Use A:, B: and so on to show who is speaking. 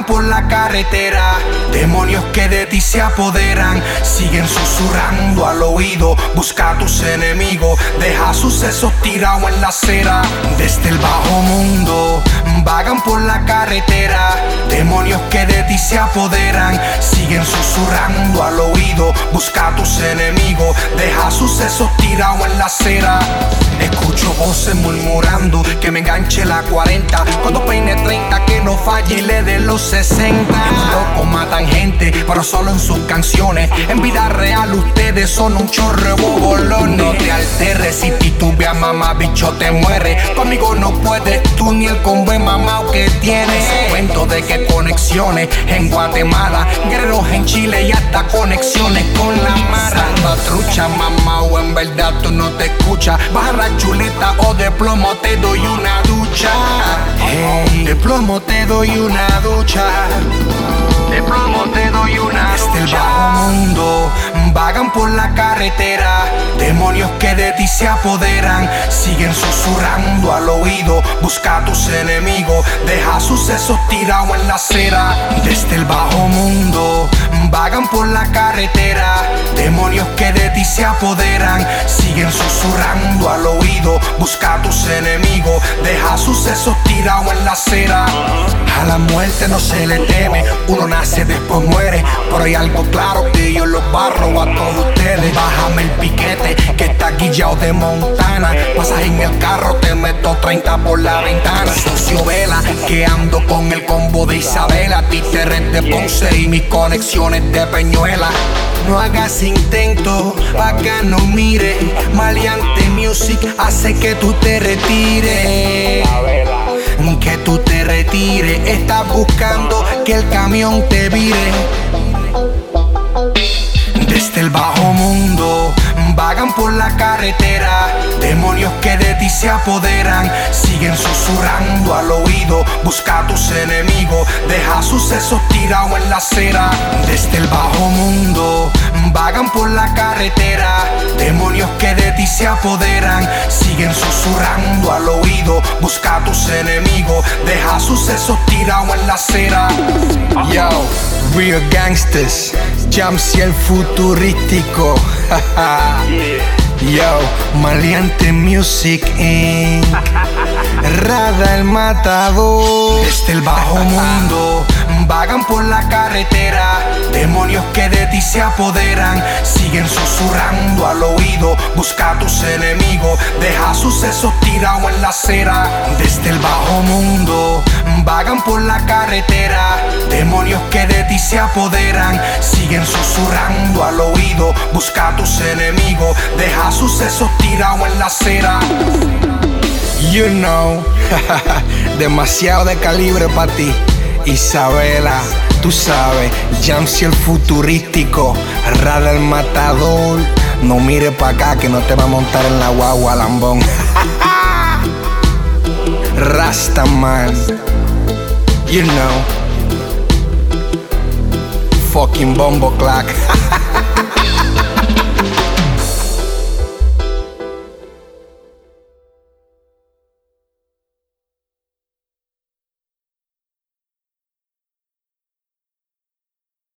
A: vagan por la carretera. Demonios que de ti se apoderan, siguen susurrando al oído. Busca a tus enemigos, deja sus sesos tirados en la acera. Desde el bajo mundo vagan por la carretera. Demonios que de ti se apoderan, siguen susurrando al oído. Busca a tus enemigos, deja sus sesos tirados en la acera. Escucho voces murmurando que me enganche la 40, cuando peine 30 que no falle y le dé los 60. Los locos matan gente, pero solo en sus canciones. En vida real ustedes son un chorro de bobolones. No te alteres, si titubeas mamá bicho te muere. Conmigo no puedes tú ni el combo mamao que tienes. Cuento de que conexiones en Guatemala, guerreros en Chile y hasta conexiones con la mara. Salva trucha mamá, o en verdad tú no te escuchas. Barra chuleta o de plomo te doy una ducha. Hey, de plomo te doy una ducha. De plomo te doy una ducha. Desde el bajo mundo vagan por la carretera. Demonios que de ti se apoderan, siguen susurrando al oído. Busca a tus enemigos, deja sus sesos tirados en la acera. Desde el bajo mundo vagan por la carretera. Demonios que de ti se apoderan, siguen susurrando al oído. Busca a tus enemigos, deja sus sesos tirados en la acera. A la muerte no se le teme, uno nace después muere. Pero hay algo claro que yo los barro a todos ustedes. Bájame el piquete que está guillado de Montana. Pasas en el carro, te meto 30 por la ventana. Socio vela que ando con el combo de Isabela, títeres de Ponce y mis conexiones de Peñuela. No hagas intento, acá no mire. Maleante Music hace que tú te retires. Que tú te retires. Estás buscando que el camión te vire. Desde el bajo mundo vagan por la carretera. Demonios que de ti se apoderan, siguen susurrando al oído. Busca a tus enemigos, deja sus sesos tirados en la acera. Desde el bajo mundo vagan por la carretera. Demonios que de ti se apoderan, siguen susurrando al oído. Busca a tus enemigos, deja sus sesos tirados en la acera. Yo, real gangsters, Jamsiel futurístico. Yo, Maleante Music Inc. Rada el matador. Desde el bajo mundo vagan por la carretera. Demonios que de ti se apoderan, siguen susurrando al oído. Busca a tus enemigos, deja sus sesos tirados en la acera. Desde el bajo mundo vagan por la carretera. Demonios que de ti se apoderan, siguen susurrando al oído. Busca a tus enemigos, deja sus sesos tirados en la acera. You know, demasiado de calibre para ti, Isabela. Tú sabes, Jamsiel futurístico, Rada el matador. No mires pa' acá que no te va a montar en la guagua, lambón. Rastaman, you know, fucking bombo clack.